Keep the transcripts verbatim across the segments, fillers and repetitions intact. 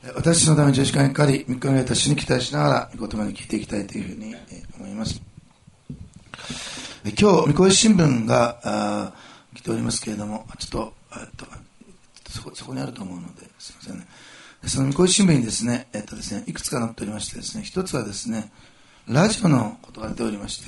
私のために十字架にかかり、みっかめられた主に期待しながら、御言葉に聞いていきたいというふうに思います。今日、三越新聞が来ておりますけれども、ちょっと、えっと、そこ、そこにあると思うので、すいませんね。その三越新聞にですね、えっとですね、いくつか載っておりましてですね、一つはですね、ラジオのことが出ておりまして、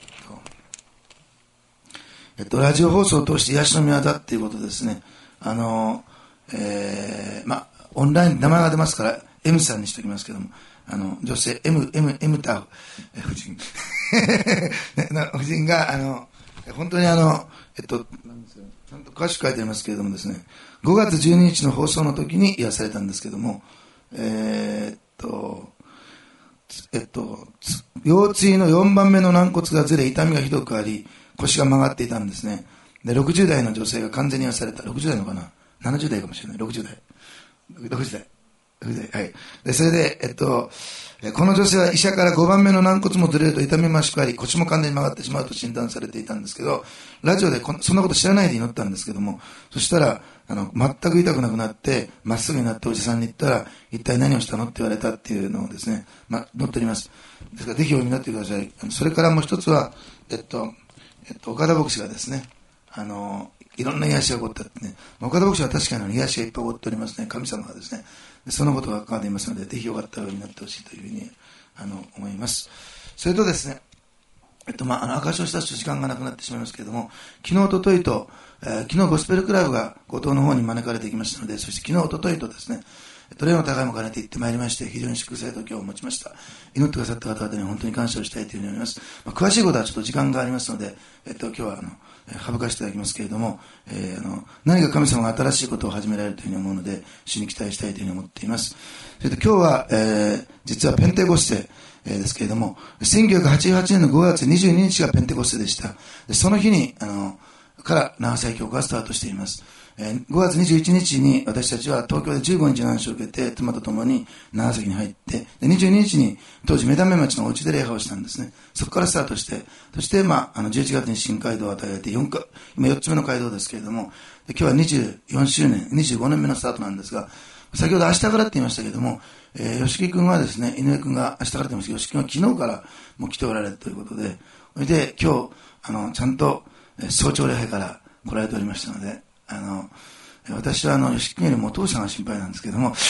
えっと、ラジオ放送を通して癒しの宮だっていうことですね、あの、えー、まあ、オンライン、名前が出ますから、M さんにしておきますけども、あの、女性、M、M、M タ夫人。夫人が、あの、本当にあの、えっと、ちゃんと詳しく書いてありますけれどもですね、ごがつじゅうににちの放送の時に癒されたんですけども、えー、っと、えっと、腰椎のよんばんめの軟骨がずれ、痛みがひどくあり、腰が曲がっていたんですね。で、ろくじゅうだいの女性が完全に癒された。ろくじゅうだいのかな ?ななじゅう 代かもしれない。ろくじゅうだい。ろくじゅうだい。ろくじゅうだい。はい。で、それで、えっと、この女性は医者からごばんめの軟骨もずれると痛みましくあり、腰も完全に曲がってしまうと診断されていたんですけど、ラジオでこそんなこと知らないで祈ったんですけども、そしたら、あの、全く痛くなくなって、まっすぐになっておじさんに言ったら、一体何をしたのって言われたっていうのをですね、まあ、載っております。ですから、ぜひお読みになってください。それからもう一つは、えっと、えっと、岡田牧師がですね、あの、いろんな癒しが起こったってね、岡田牧師は確かに癒しがいっぱい起こっておりますね、神様がですね、そのことが書かれていますので、ぜひよかったらお読みになってほしいというふうに、あの、思います。それとですね、えっと、まあ、あの、証しをした時間がなくなってしまいますけれども、昨日、おとといと、えー、昨日ゴスペルクラブが後藤の方に招かれてきましたので、そして昨日、おとといとですね、例の高いも兼ねて行ってまいりまして、非常に祝福された時を持ちました。祈ってくださった方々に本当に感謝をしたいというふうに思います。まあ、詳しいことはちょっと時間がありますので、えっと、今日は、あの、省かせていただきますけれども、えー、あの、何か神様が新しいことを始められるというふうに思うので、主に期待したいというふうに思っています。それと今日は、えー、実はペンテコステ、えー、ですけれども、せんきゅうひゃくはちじゅうはちねんのごがつにじゅうににちがペンテコステでした。でその日に、あの、から長崎教会がスタートしています。ごがつにじゅういちにちに私たちは東京でじゅうごにちの話を受けて妻と共に長崎に入って、でにじゅうににちに当時目玉町のお家で礼拝をしたんですね。そこからスタートして、そしてまあ、あのじゅういちがつに新街道を与えられてよんか、今よっつめの街道ですけれども、で今日はにじゅうよんしゅうねん、にじゅうごねんめのスタートなんですが、先ほど明日からって言いましたけれども、えー、吉木君はですね、井上君が明日からって言いましたけど、吉木君は昨日からもう来ておられるということで、それで今日、あの、ちゃんと早朝礼拝から来られておりましたので、あの、私はあの、吉木よりもお父さんが心配なんですけども、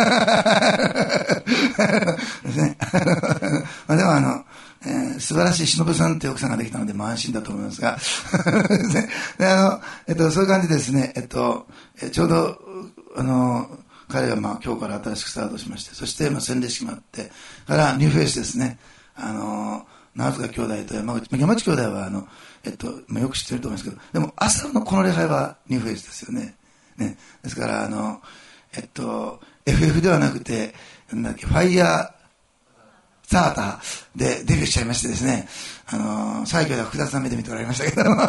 ですね。まあでもあの、えー、素晴らしい忍さんという奥さんができたので、まあ安心だと思いますが、であの、えっと、そういう感じでですね、えっと、えちょうど、あの、彼がまあ今日から新しくスタートしまして、そしてまあ洗礼式もあって、からニューフェイスですね、あの、長塚兄弟と山口、山口兄弟はあの、えっと、まあ、よく知ってると思いますけど、でも朝のこの礼拝はニューフェイスですよね。ね。ですから、あの、えっと、エフエフ ではなくて、なんだっけ、ファイヤーサーターでデビューしちゃいましてですね、あの、最強では福田さん目で見ておられましたけども、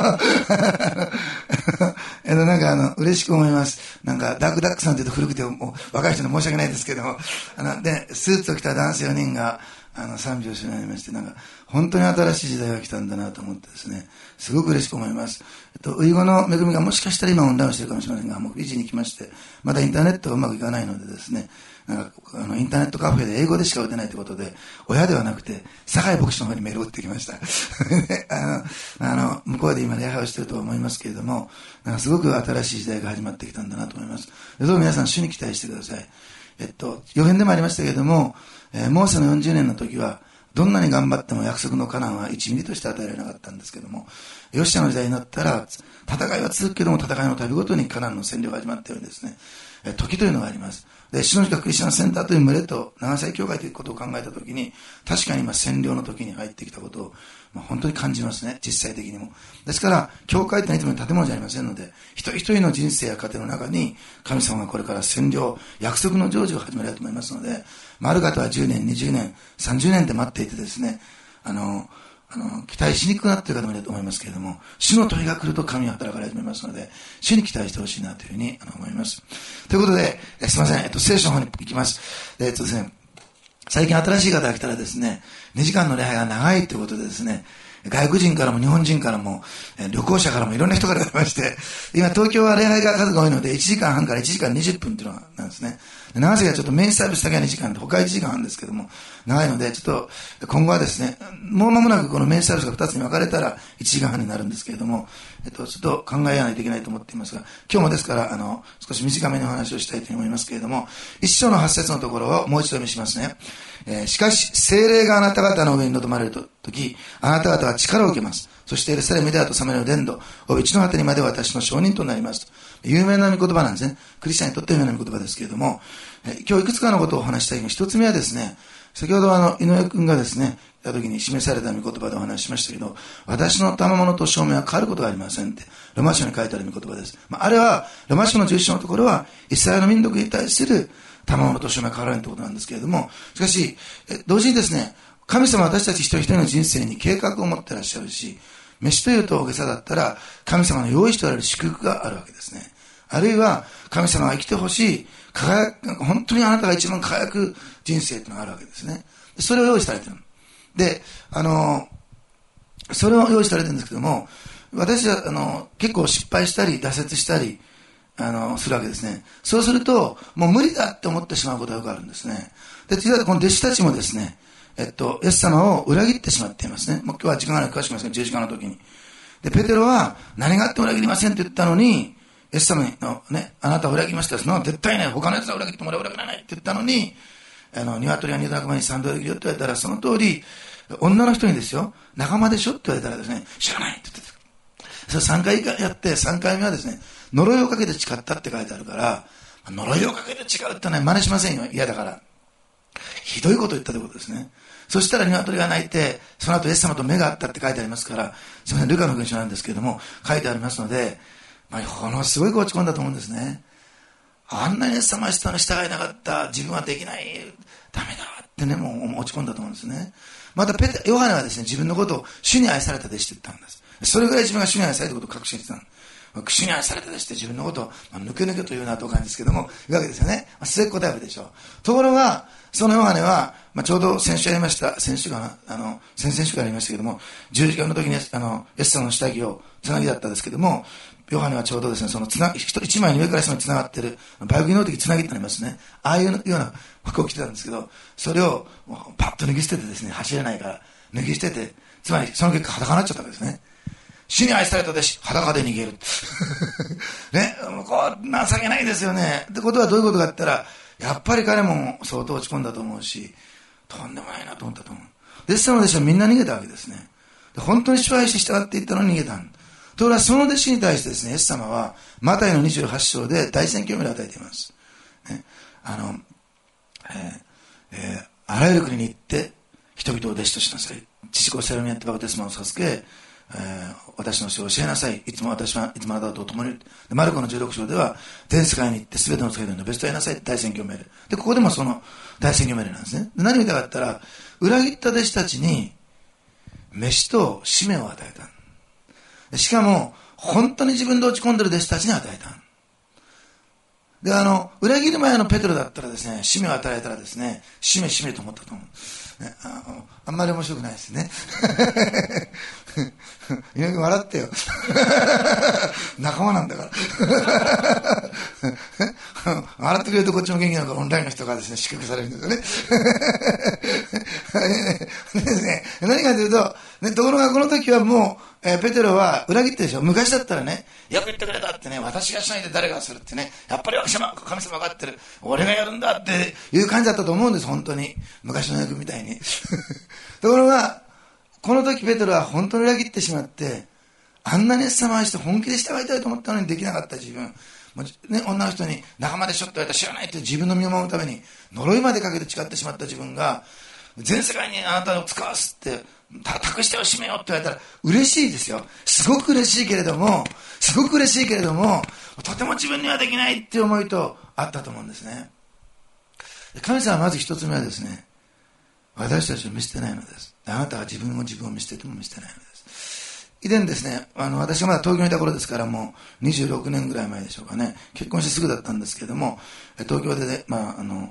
えっと、なんかあの、嬉しく思います。なんか、ダークダックさんというと古くてもう若い人に申し訳ないですけども、あの、で、スーツを着た男性よにんが、あの、賛美をしになりまして、なんか、本当に新しい時代が来たんだなと思ってですね、すごく嬉しく思います。えっと、ウイゴの恵みがもしかしたら今オンラインをしているかもしれませんが、もうフィジーに来まして、まだインターネットがうまくいかないのでですね、なんか、あの、インターネットカフェで英語でしか打てないということで、親ではなくて、酒井牧師の方にメールを打ってきました。あの、あの、向こうで今礼拝をしていると思いますけれども、なんかすごく新しい時代が始まってきたんだなと思います。どうぞ皆さん主に期待してください。えっと、予言でもありましたけれども、えー、モーセのよんじゅうねんの時は、どんなに頑張っても約束のカナンはいちミリとして与えられなかったんですけども、ヨシアの時代になったら、戦いは続くけども戦いの度ごとにカナンの占領が始まったようにですね、えー、時というのがあります。で、篠塚クリスチャンセンターという群れと長崎教会ということを考えたときに、確かに今占領の時に入ってきたことを、まあ、本当に感じますね、実際的にも。ですから、教会っていつも建物じゃありませんので、一人一人の人生や家庭の中に、神様がこれから占領、約束の成就を始められると思いますので、まあ、ある方はじゅうねん、にじゅうねん、さんじゅうねんって待っていてですね、あの、あの、期待しにくくなっている方もいると思いますけれども、主の問いが来ると神は働かれ始めますので、主に期待してほしいなというふうに思います。ということで、えすみません、えっと、聖書の方に行きます。えっとですね、最近新しい方が来たらですね、にじかんの礼拝が長いということでですね、 外国人からも日本人からも、旅行者からもいろんな人から来まして、今東京は礼拝が数が多いのでいちじかんはんからいちじかんにじゅっぷんっていうのがなんですね。長瀬がちょっとメインサービスだけはにじかんで、他いちじかんはんですけども、長いので、ちょっと今後はですね、もう間もなくこのメインサービスがふたつに分かれたらいちじかんはんになるんですけれども、えっと、ちょっと考えないといけないと思っていますが、今日もですから、あの、少し短めにお話をしたいと思いますけれども、一章のはち節のところをもう一度読みしますね。えー、しかし、聖霊があなた方の上に臨まれるとき、あなた方は力を受けます。そしてエルサレムであとサマリアの伝道、おび地の果てにまで私の証人となりますと。有名な御言葉なんですね。クリスチャンにとって有名な御言葉ですけれども、え今日いくつかのことをお話したいが、一つ目はですね、先ほどあの井上君がですね、来た時に示された御言葉でお話ししましたけど、私の賜物と証明は変わることがありませんってロマ書に書いてある御言葉です。まあ、あれはロマ書のじゅう章のところはイスラエルの民族に対する賜物と証明は変わらないということなんですけれども、しかしえ同時にですね、神様は私たち一人一人の人生に計画を持ってらっしゃるし、飯というと大げさだったら神様の用意しておられる祝福があるわけですね。あるいは神様が生きてほしい輝く、本当にあなたが一番輝く人生というのがあるわけですね。それを用意されている。で、あのそれを用意されてるんですけども、私はあの結構失敗したり挫折したりあのするわけですね。そうするともう無理だって思ってしまうことがよくあるんですね。で、実はこの弟子たちもですね、えっと、イエス様を裏切ってしまっていますね。もう今日は時間がない詳しく言いますが、じゅうじかんの時に。で、ペテロは何があっても裏切りませんって言ったのに、イエス様のね、あなたは裏切りました。その絶対ね、他の奴は裏切っても俺は裏切らないって言ったのに、あの、鶏は二度鳴く前に三度裏切るよって言われたら、その通り、女の人にですよ、仲間でしょって言われたらですね、知らないって言ってた。それさんかいやって、さんかいめはですね、呪いをかけて誓ったって書いてあるから、呪いをかけて誓うってね、真似しませんよ。嫌だから。ひどいこと言ったってことですね。そしたら鶏が鳴いて、その後イエス様と目が合ったって書いてありますから、すみません、ルカの文章なんですけれども、書いてありますので、まあ、ものすごい落ち込んだと思うんですね。あんなにイエス様に従えなかった、自分はできない、ダメだってね、もう落ち込んだと思うんですね。またペテ、ヨハネはですね、自分のことを主に愛された弟子って言ったんです。それぐらい自分が主に愛されたことを確信してたんです。主に愛された弟子って自分のことを、まあ、抜け抜けというようなと感じですけども、言うわけですよね。まあ、末っ子タイプでしょう。ところが、そのヨハネは、まあ、ちょうど先週やりました、先週かな、あの、先々週からやりましたけども、十字架の時に、あの、イエス様の下着をつなぎだったんですけども、ヨハネはちょうどですね、そのつな、一枚に上から下につながってる、バイクの時つなぎってありますね。ああいうような服を着てたんですけど、それをパッと脱ぎ捨ててですね、走れないから脱ぎ捨てて、つまりその結果裸になっちゃったわけですね。主に愛された弟子、裸で逃げる。ね、こう、情けないですよね。ってことはどういうことかって言ったら、やっぱり彼も相当落ち込んだと思うし、とんでもないなと思ったと思う。弟子様の弟子はみんな逃げたわけですね。で本当に支配して従っていったのに逃げたんだ。ところがその弟子に対してですね、イエス様はマタイのにじゅうはち章で大宣教命令を与えています。ね、あの、えーえー、あらゆる国に行って人々を弟子としなさい。父子セラミアってバプテスマを授け、えー、私の教えを教えなさい。いつも私はいつもあなたと共にいる。でマルコのじゅうろく章では全世界に行って全ての世界のベストを得なさいって大宣教命令。でここでもその大宣教命令なんですね。で何を見たかったら、裏切った弟子たちに飯と使命を与えた。しかも本当に自分で落ち込んでる弟子たちに与えた。であの裏切る前のペテロだったらですね、使命を与えられたらですね、使命使命と思ったと思う、ね、あ, あんまり面白くないですね。井上君笑ってよ。仲間なんだから笑ってくれるとこっちも元気なのか、オンラインの人がですね、祝福されるんですよね。ですね、何かというと、ね、ところがこの時はもう、えー、ペテロは裏切ってでしょ。昔だったらね、よく言ってくれたってね、私がしないで誰がするってね、やっぱり神様分かってる、俺がやるんだっていう感じだったと思うんです、本当に。昔の役みたいに。ところが、この時ペテロは本当に裏切ってしまって、あんなにイエス様を愛して本気で従いたいと思ったのにできなかった自分。もうね、女の人に仲間でしょって言われたら知らないって自分の身を守るために呪いまでかけて誓ってしまった自分が、全世界にあなたを使わすって託してを締めようって言われたら嬉しいですよ。すごく嬉しいけれども、すごく嬉しいけれども、とても自分にはできないっていう思いとあったと思うんですね。神様はまず一つ目はですね、私たちを見捨てないのです。あなたは自分を自分を見捨てても見捨てないのです。以前ですね、あの私がまだ東京にいた頃ですから、もうにじゅうろくねんぐらい前でしょうかね、結婚してすぐだったんですけれども、東京で、ね、まああの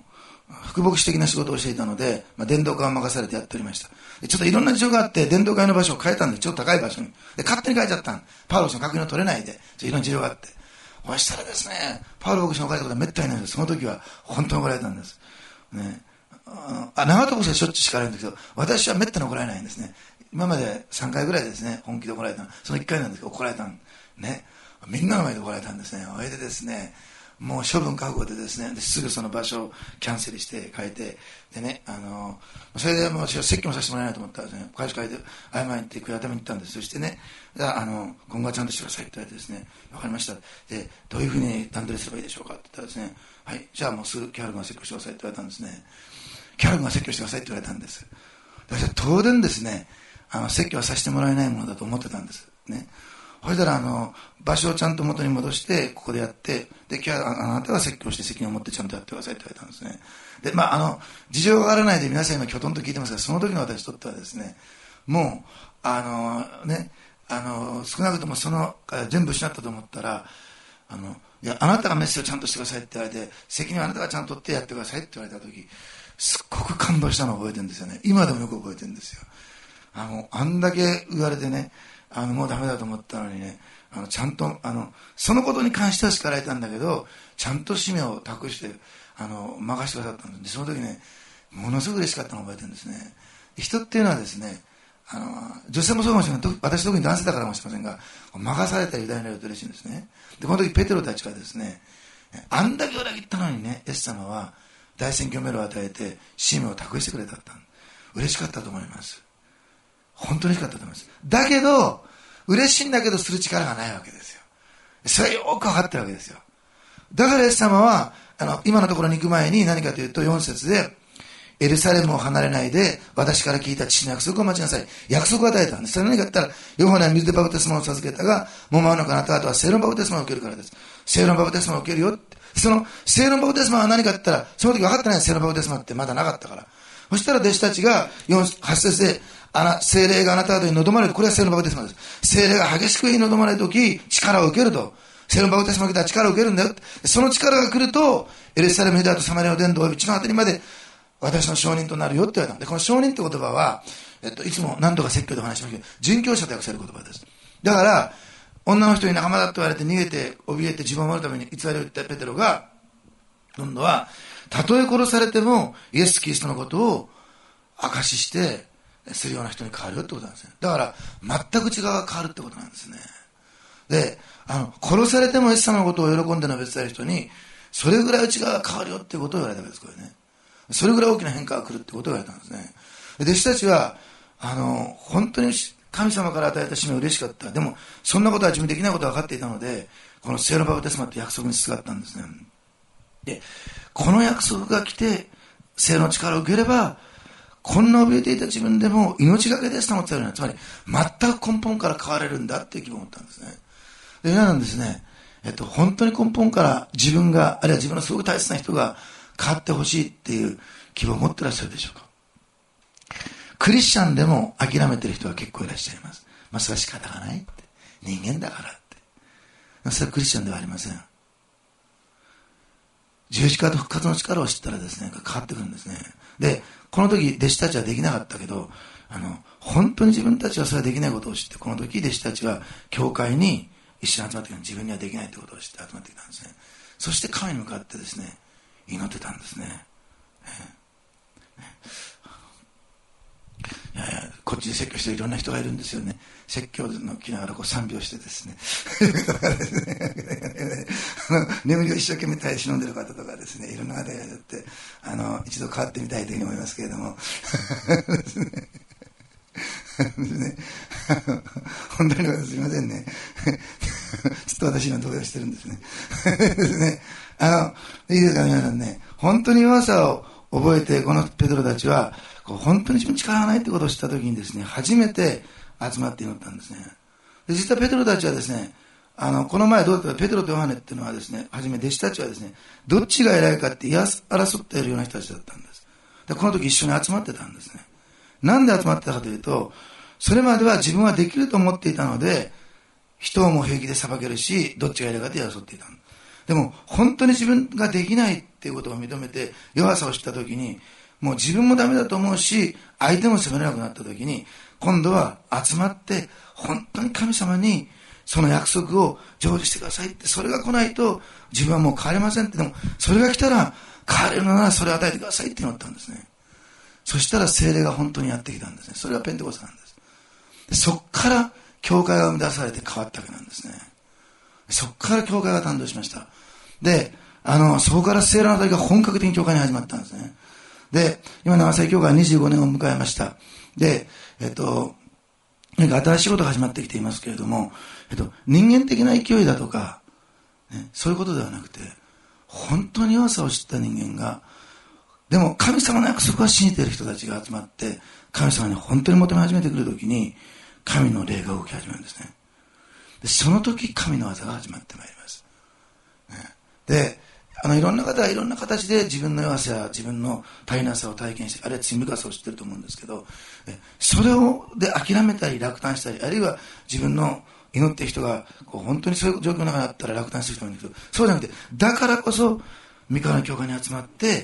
副牧師的な仕事をしていたので、まあ、伝道家を任されてやっておりました。でちょっといろんな事情があって、伝道会の場所を変えたんで、ちょっと高い場所に。で、勝手に変えちゃったん。パウロ氏の確認を取れないで、ちょっといろんな事情があって。そしたらですね、パウロ牧師の怒られたことはめったにないんです。その時は本当に怒られたんです。ね、あ、長友牧師はしょっちゅう叱られるんですけど、私はめったに怒られないんですね。今までさんかいぐらいですね、本気で怒られたの。そのいっかいなんですけど、怒られたん。ね。みんなの前で怒られたんですね。それでですね、もう処分覚悟でですね、ですぐその場所をキャンセルして変えて、でね、あの、それでもう私は説教もさせてもらえないと思ったらですね、会社変えて謝りに行って悔い改めに行ったんです。そしてね、あの、今後はちゃんとしてくださいって言われてですね、わかりました。で、どういうふうに段取りすればいいでしょうかって言ったらですね、はい、じゃあもうすぐキャロルが説教してくださいって言われたんですね。キャロルが説教してくださいって言われたんです。私は当然ですね、あの、説教はさせてもらえないものだと思ってたんです。ね。そしたら、あの、場所をちゃんと元に戻して、ここでやって、で、キャあなたが説教して責任を持ってちゃんとやってくださいって言われたんですね。で、まあ、あの、事情がわからないで皆さん今、きょとんと聞いてますが、その時の私にとってはですね、もう、あの、ね、あの、少なくともその、全部失ったと思ったら、あの、いや、あなたがメッセージをちゃんとしてくださいって言われて、責任はあなたがちゃんと取ってやってくださいって言われた時、すっごく感動したのを覚えてるんですよね。今でもよく覚えてるんですよ。あの、あんだけ言われてね、あの、もうダメだと思ったのにね、あの、ちゃんと、あの、そのことに関しては叱られたんだけど、ちゃんと使命を託して、あの、任せてくださったんで、その時ね、ものすごく嬉しかったのを覚えてるんですね。人っていうのはですね、あの、女性もそうかもしれない。私特に男性だからかもしれませんが、任されたり委ねられると嬉しいんですね。で、この時ペテロたちがですね、あんだけ裏切ったのにね、イエス様は大宣教メールを与えて、使命を託してくれたった。嬉しかったと思います。本当に嬉しかったと思います。だけど、嬉しいんだけどする力がないわけですよ。それはよくわかってるわけですよ。だからイエス様は、あの、今のところに行く前に何かというとよん節で、エルサレムを離れないで、私から聞いた父の約束を待ちなさい。約束を与えたんです。それ何か言ったら、ヨハネは水でバプテスマを授けたが、もう間もなくあなた方は聖霊のバプテスマを受けるからです。聖霊のバプテスマを受けるよって。その聖霊のバプテスマは何かって言ったら、その時分かってない聖霊のバプテスマってまだなかったから。そしたら弟子たちがよん、はち節で、あな、聖霊があなた方に望まれる。これは聖霊のバプテスマです。聖霊が激しく望まれるとき、力を受けると。聖霊のバプテスマを受けたら力を受けるんだよ。その力が来ると、エルサレム、ユダヤとサマリアの伝道を一番当たりまで、私の証人となるよって言われた。で、この証人って言葉は、えっと、いつも何度か説教でお話しましたけど、殉教者と訳せる言葉です。だから、女の人に仲間だと言われて逃げて、怯えて自分を守るために偽りを言ったペテロが、今度は、たとえ殺されても、イエス・キリストのことを証しして、するような人に変わるよってことなんですね。だから、全く内側が変わるってことなんですね。で、あの、殺されてもイエス様のことを喜んでの別である人に、それぐらい内側が変わるよっていうことを言われたわけです、これね。それぐらい大きな変化が来るってことを言われたんですね。弟子たちは、あの、本当に神様から与えた使命は嬉しかった。でも、そんなことは自分できないことが分かっていたので、この聖霊のバプテスマって約束にすがったんですね。で、この約束が来て、聖霊の力を受ければ、こんな怯えていた自分でも命がけですと思ってたような、つまり、全く根本から変われるんだっていう気分を持ったんですね。で、皆さんですね、えっと、本当に根本から自分が、あるいは自分のすごく大切な人が変わってほしいっていう希望を持ってらっしゃるでしょうか。クリスチャンでも諦めてる人は結構いらっしゃいます。まあ、それは仕方がないって。人間だからって。それはクリスチャンではありません。十字架と復活の力を知ったらですね、変わってくるんですね。で、この時弟子たちはできなかったけど、あの、本当に自分たちはそれはできないことを知って、この時弟子たちは教会に一緒に集まってきた。自分にはできないということを知って集まってきたんですね。そして神に向かってですね、祈ってたんですね。いやいや、こっちで説教していろんな人がいるんですよね。説教の来ながらこう賛美をしてですね。あの眠りを一生懸命耐え忍んでる方とかですね、いろんな方がいらっしゃって、あの、一度変わってみたいというふうに思いますけれども。ですね。ね、本当にすみませんね。ちょっと私今動揺してるんですね。ですね。あの、いいですか皆さんね。本当に弱さを覚えて、このペテロたちは、こう本当に自分に力がないってことを知ったときにですね、初めて集まって祈ったんですね。で、実はペテロたちはですね、あの、この前どうだったか、ペテロとヨハネっていうのはですね、はじめ弟子たちはですね、どっちが偉いかって言い争っているような人たちだったんです。で、この時一緒に集まってたんですね。なんで集まってたかというと、それまでは自分はできると思っていたので、人をも平気で裁けるし、どっちが偉いかって争っていた。 でも本当に自分ができないっていうことを認めて弱さを知ったときに、もう自分もダメだと思うし、相手も責めれなくなったときに、今度は集まって本当に神様にその約束を成就してくださいって、それが来ないと自分はもう変われませんって。でもそれが来たら変われるのならそれを与えてくださいって祈ったんですね。そしたら聖霊が本当にやってきたんですね。それがペンテコステなんです。でそっから教会が生み出されて変わったわけなんですね。そっから教会が誕生しました。で、あの、そこから聖霊の働きが本格的に教会に始まったんですね。で、今長崎教会はにじゅうごねんを迎えました。で、えっと、何か新しいことが始まってきていますけれども、えっと、人間的な勢いだとか、ね、そういうことではなくて、本当に弱さを知った人間が、でも神様の約束は信じている人たちが集まって、神様に本当に求め始めてくるときに、神の霊が動き始めるんですね。で、その時神の技が始まってまいります。ね、で、あの、いろんな方はいろんな形で自分の弱さや自分の足りなさを体験して、あるいは罪深さを知ってると思うんですけど、それをで諦めたり落胆したり、あるいは自分の祈っている人がこう本当にそういう状況の中にあったら落胆する人もいるんだけど、そうじゃなくて、だからこそ三河の教会に集まって、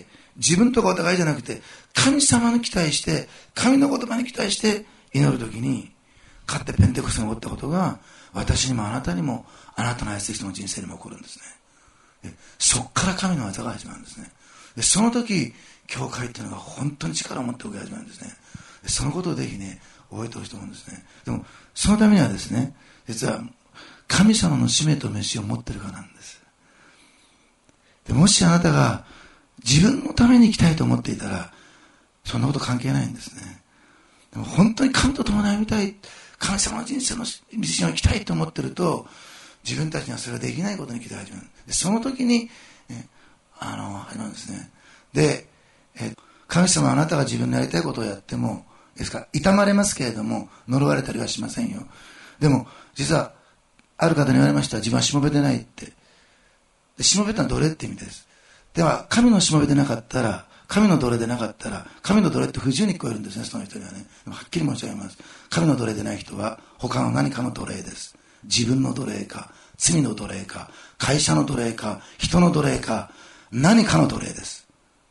自分とかお互いじゃなくて、神様に期待して、神の言葉に期待して祈るときに、かってペンテコステに起こったことが、私にもあなたにも、あなたの愛する人の人生にも起こるんですね。でそっから神の技が始まるんですね。でその時、教会っていうのが本当に力を持って動き始まるんですね。でそのことをぜひね、覚えてほしいと思うんですね。でも、そのためにはですね、実は、神様の使命と飯を持ってるからなんです。でもしあなたが自分のために生きたいと思っていたら、そんなこと関係ないんですね。でも本当に神と共に歩みたい、神様の人生の道を生きたいと思ってると、自分たちにはそれができないことに気づき始める。でその時に、えあの、始まるんですね。で、え神様はあなたが自分のやりたいことをやっても、ですから、痛まれますけれども、呪われたりはしませんよ。でも、実は、ある方に言われました。自分はしもべでないって。でしもべってのは奴隷って意味です。では、神のしもべでなかったら、神の奴隷でなかったら、神の奴隷って不自由に聞こえるんですね、その人にはね。はっきり申し上げます。神の奴隷でない人は、他の何かの奴隷です。自分の奴隷か、罪の奴隷か、会社の奴隷か、人の奴隷か、何かの奴隷です。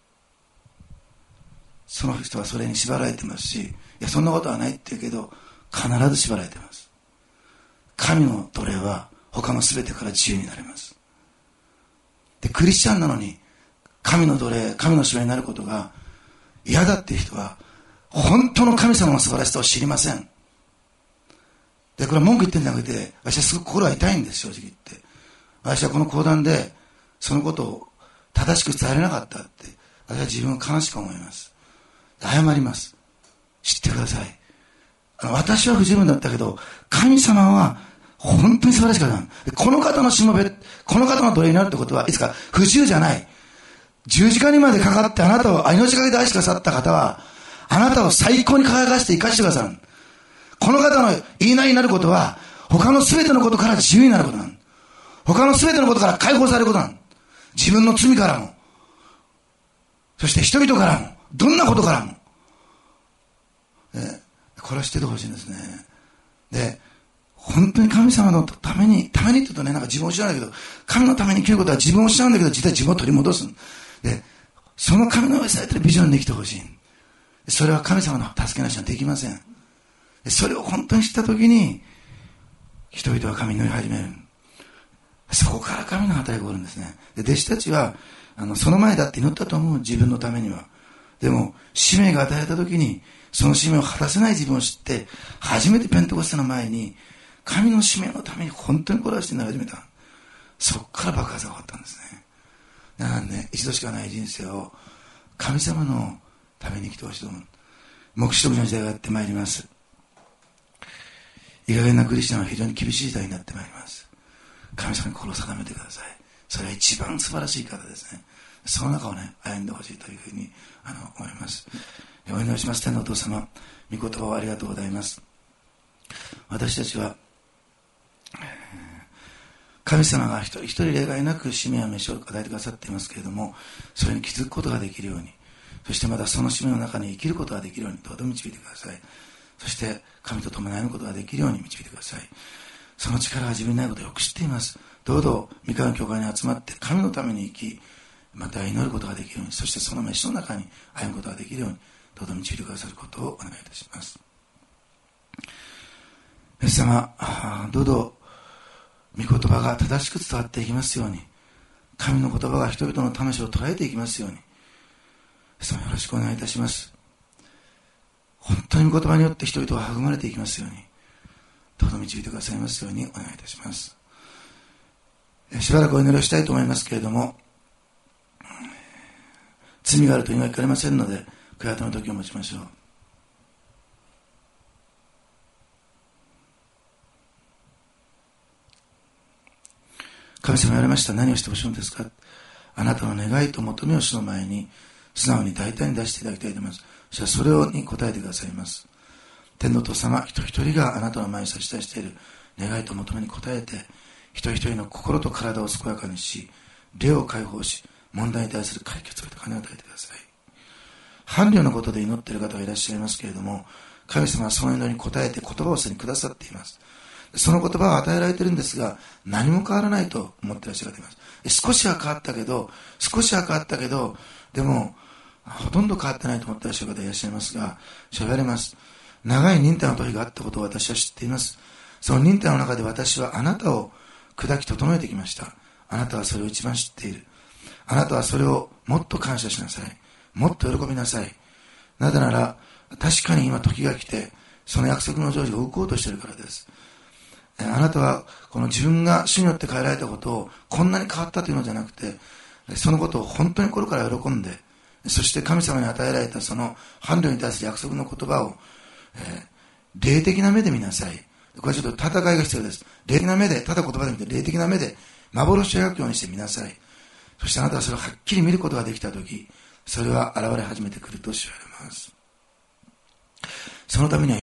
その人はそれに縛られてますし、いや、そんなことはないって言うけど、必ず縛られています。神の奴隷は他の全てから自由になれます。で、クリスチャンなのに、神の奴隷、神の縛りになることが嫌だっていう人は、本当の神様の素晴らしさを知りません。で、これは文句言ってんじゃなくて、私はすごく心が痛いんです、正直言って。私はこの講談で、そのことを正しく伝えられなかったって、私は自分を悲しく思います。謝ります。知ってください。私は不十分だったけど、神様は本当に素晴らしかった。この方のしもべ、この方の奴隷になるってことは、いつか不自由じゃない。十字架にまでかかってあなたを命がけで愛してくださった方は、あなたを最高に輝かせて生かしてくださる。この方の言いなりになることは、他の全てのことから自由になることなん。他の全てのことから解放されることなん。自分の罪からも、そして人々からも、どんなことからも。ね、これは知っててほしいんですね。で、本当に神様のために、ためにって言うとね、なんか自分を失うんだけど、神のために生きることは自分を失うんだけど、実は自分を取り戻す。で、その神の上にされているビジョンで生きてほしい。それは神様の助けなしにはできません。それを本当に知ったときに、人々は神に乗り始める。そこから神の働きが起こるんですね。で、弟子たちは、あの、その前だって祈ったと思う、自分のためには。でも、使命が与えられたときに、その使命を果たせない自分を知って、初めてペンテコステの前に、神の使命のために本当にこれをしてなり始めた。そこから爆発が起こったんですね。なので、ね、一度しかない人生を、神様のために生きてほしいと思う。黙示録の時代がやってまいります。いい加減なクリスチャンは非常に厳しい時代になってまいります。神様に心を定めてください。それは一番素晴らしい方ですね。その中をね、歩んでほしいというふうにあの思います。お祈りします。天のお父様、御言葉をありがとうございます。私たちは神様が一人一人例外なく使命や召しを与えてくださっていますけれども、それに気づくことができるように、そしてまたその使命の中に生きることができるようにどうぞ導いてください。そして神と共に歩むことができるように導いてください。その力は自分にないことをよく知っています。 どうぞ御神の教会に集まって神のために生き、また祈ることができるように、そしてその飯の中に歩むことができるように、どうぞ導いてくださることをお願いいたします。イエス様、どうぞ御言葉が正しく伝わっていきますように、神の言葉が人々の魂を捉えていきますように、イエス様よろしくお願いいたします。本当に御言葉によって人々が育まれていきますように、どうぞ導いてくださいますようにお願いいたします。しばらくお祈りをしたいと思いますけれども、罪があると今は聞かれませんので、悔い改めの時を持ちましょう。神様言われました。何をしてほしいのですか。あなたの願いと求めを主の前に素直に大胆に出していただきたいと思います。そしてそれをに答えてくださいます。天のお父様一人一人があなたの前に差し出している願いと求めに応えて、一人一人の心と体を健やかにし、霊を解放し、問題に対する解決を与えてください。伴侶のことで祈っている方がいらっしゃいますけれども、神様はその祈りに応えて言葉をすでにくださっています。その言葉は与えられているんですが、何も変わらないと思っていらっしゃる方がいます。少しは変わったけど、少しは変わったけど、でも、ほとんど変わってないと思っていらっしゃる方がいらっしゃいますが、そう言われます。長い忍耐の時があったことを私は知っています。その忍耐の中で私はあなたを砕き整えてきました。あなたはそれを一番知っている。あなたはそれをもっと感謝しなさい。もっと喜びなさい。なぜなら、確かに今時が来て、その約束の成就が動こうとしているからです。あなたはこの自分が主によって変えられたことをこんなに変わったというのじゃなくて、そのことを本当に心から喜んで、そして神様に与えられたその伴侶に対する約束の言葉を、えー、霊的な目で見なさい。これはちょっと戦いが必要です。霊的な目で、ただ言葉で見て霊的な目で幻を描くようにして見なさい。そしてあなたはそれをはっきり見ることができたとき、それは現れ始めてくると知られます。そのためには